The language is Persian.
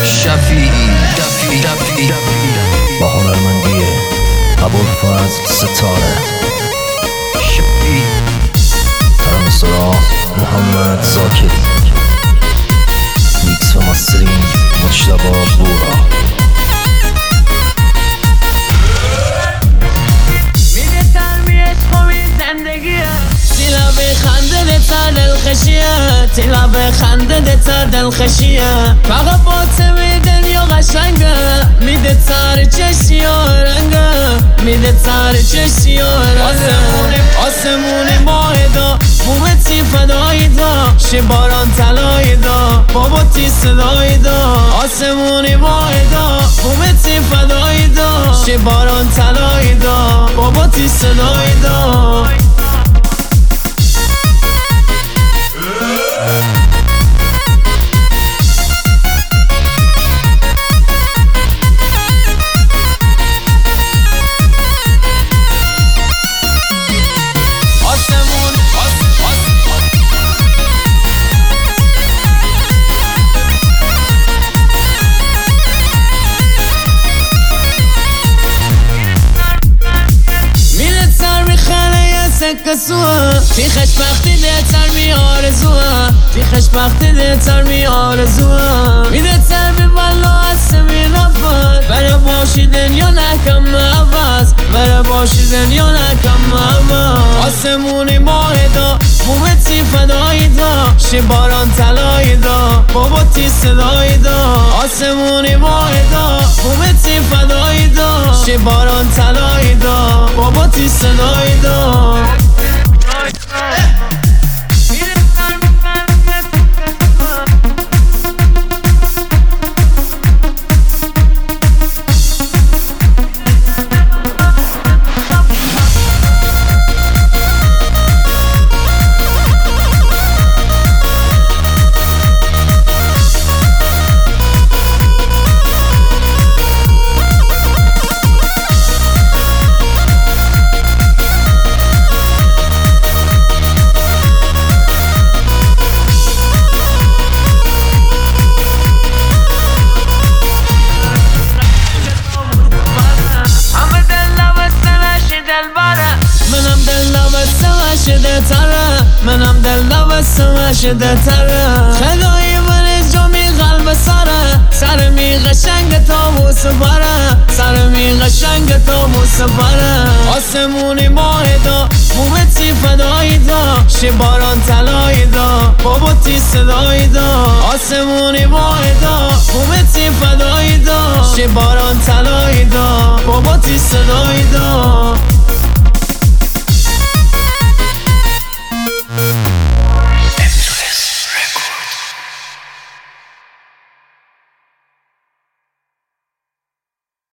شفیعی با هنرمندی ابوالفضل ستاره، شفیعی ترانه‌سرا محمد زاکری، میکس و مسترینگ مجتبی بورا. میده ترمیش خوبی زندگیه، تیلا به خنده دتا دلخشیه، تیلا به خنده دتا دلخشیه. فقط با تمی دنیا قشنگه، میده تر چشی و رنگه، میده تر چشی و رنگه. آسمونی ماه دا بومتی فدایی دا، شی باران تلایی دا، بابا تی صدایی دا. آسمونی ماه دا بومتی فدایی دا، شی باران تلایی دا، بابا تی صدایی دا. کسوه تی خوشبختی دیتر می آرزوه، تی خوشبختی دیتر می آرزوه. میده تر بی بلا اسمی نفت، بره باشی دنیا نکم عوض، بره باشی دنیا نکم عوض. آسمونی ماه دا بومتی فدایی دا، شی باران تلایی دا، بابا تی صدایی دا. آسمونی ماه دا بومتی فدایی دا، شی باران تلایی دا، بابا تی صدایی دا. منم دل لبستم شده تره، خدای من جامی قلب سره، سر می قشنگ تا موسفره، سر می قشنگ تا موسفره. آسمونی ماه دا بومتی فدایی دا، شی باران تلایی دا، بابا تی صدایی دا. آسمونی ماه دا بومتی فدایی دا، شی باران تلایی دا، بابا تی صدایی دا.